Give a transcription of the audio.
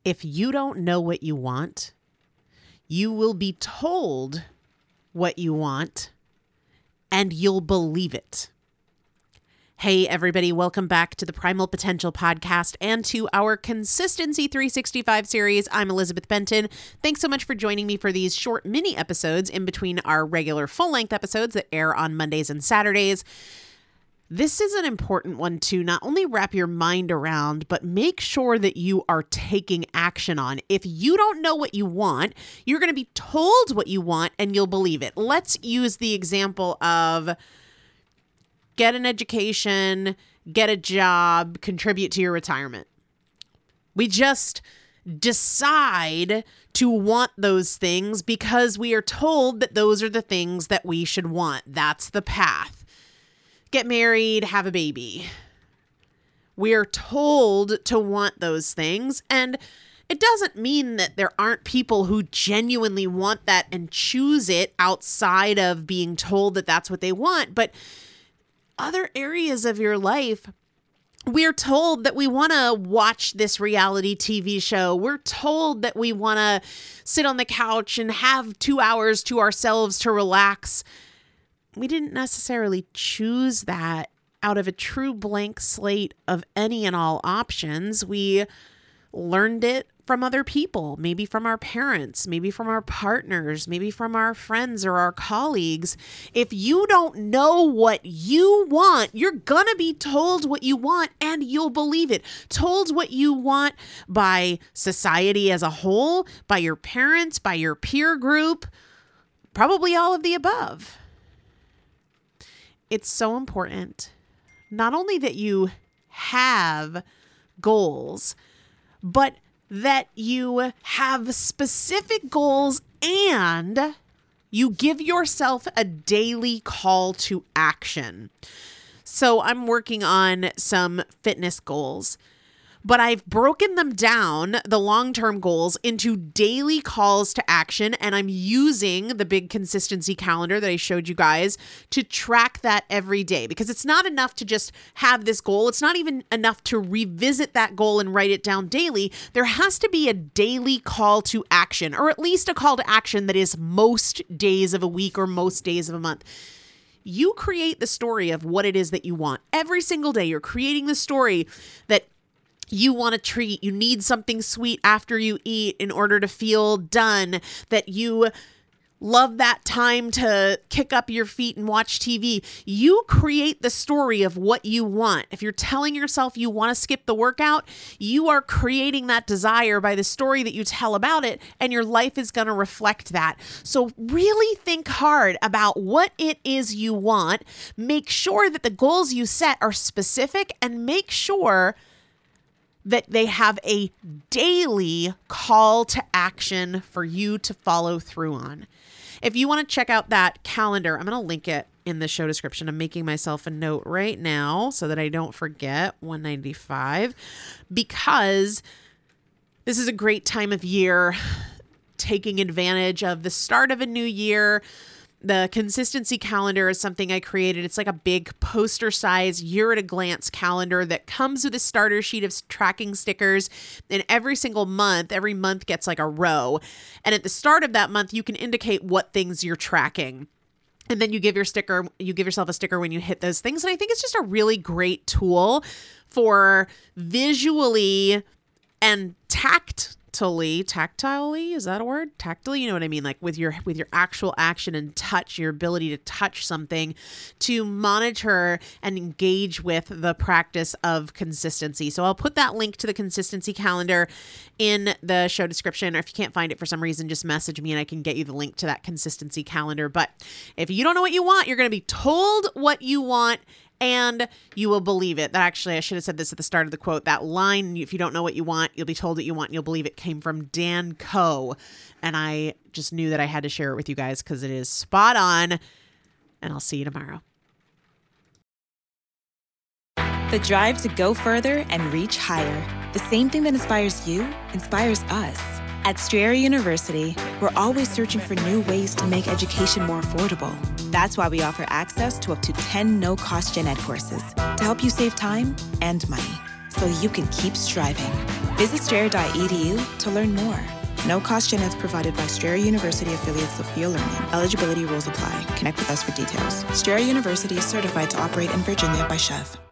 If you don't know what you want, you will be told what you want, and you'll believe it. Hey, everybody, welcome back to the Primal Potential Podcast and to our Consistency 365 series. I'm Elizabeth Benton. Thanks so much for joining me for these short mini episodes in between our regular full-length episodes that air on Mondays and Saturdays. This is an important one to not only wrap your mind around, but make sure that you are taking action on. If you don't know what you want, you're going to be told what you want and you'll believe it. Let's use the example of get an education, get a job, contribute to your retirement. We just decide to want those things because we are told that those are the things that we should want. That's the path. Get married, have a baby. We are told to want those things, and it doesn't mean that there aren't people who genuinely want that and choose it outside of being told that that's what they want, but other areas of your life, we're told that we want to watch this reality TV show. We're told that we want to sit on the couch and have 2 hours to ourselves to relax. We didn't necessarily choose that out of a true blank slate of any and all options. We learned it from other people, maybe from our parents, maybe from our partners, maybe from our friends or our colleagues. If you don't know what you want, you're gonna be told what you want and you'll believe it. Told what you want by society as a whole, by your parents, by your peer group, probably all of the above. It's so important, not only that you have goals, but that you have specific goals and you give yourself a daily call to action. So I'm working on some fitness goals, but I've broken them down, the long-term goals, into daily calls to action, and I'm using the big consistency calendar that I showed you guys to track that every day, because it's not enough to just have this goal. It's not even enough to revisit that goal and write it down daily. There has to be a daily call to action, or at least a call to action that is most days of a week or most days of a month. You create the story of what it is that you want. Every single day, you're creating the story that you want a treat, you need something sweet after you eat in order to feel done, that you love that time to kick up your feet and watch TV. You create the story of what you want. If you're telling yourself you want to skip the workout, you are creating that desire by the story that you tell about it, and your life is going to reflect that. So really think hard about what it is you want. Make sure that the goals you set are specific, and make sure that they have a daily call to action for you to follow through on. If you want to check out that calendar, I'm going to link it in the show description. I'm making myself a note right now so that I don't forget 195, because this is a great time of year, taking advantage of the start of a new year. The consistency calendar is something I created. It's like a big poster size year at a glance calendar that comes with a starter sheet of tracking stickers. And every month gets like a row. And at the start of that month, you can indicate what things you're tracking. And then you give yourself a sticker when you hit those things. And I think it's just a really great tool for visually and tactilely, is that a word? Tactily, you know what I mean? Like with your actual action and touch, your ability to touch something, to monitor and engage with the practice of consistency. So I'll put that link to the consistency calendar in the show description, or if you can't find it for some reason, just message me and I can get you the link to that consistency calendar. But if you don't know what you want, you're going to be told what you want, and you will believe it. That actually, I should have said this at the start of the quote. That line, if you don't know what you want, you'll be told what you want and you'll believe it, came from Dan Coe. And I just knew that I had to share it with you guys because it is spot on. And I'll see you tomorrow. The drive to go further and reach higher. The same thing that inspires you inspires us. At Strayer University, we're always searching for new ways to make education more affordable. That's why we offer access to up to 10 no-cost gen ed courses to help you save time and money so you can keep striving. Visit strayer.edu to learn more. No cost gen eds provided by Strayer University affiliate Sophia Learning. Eligibility rules apply. Connect with us for details. Strayer University is certified to operate in Virginia by Chef.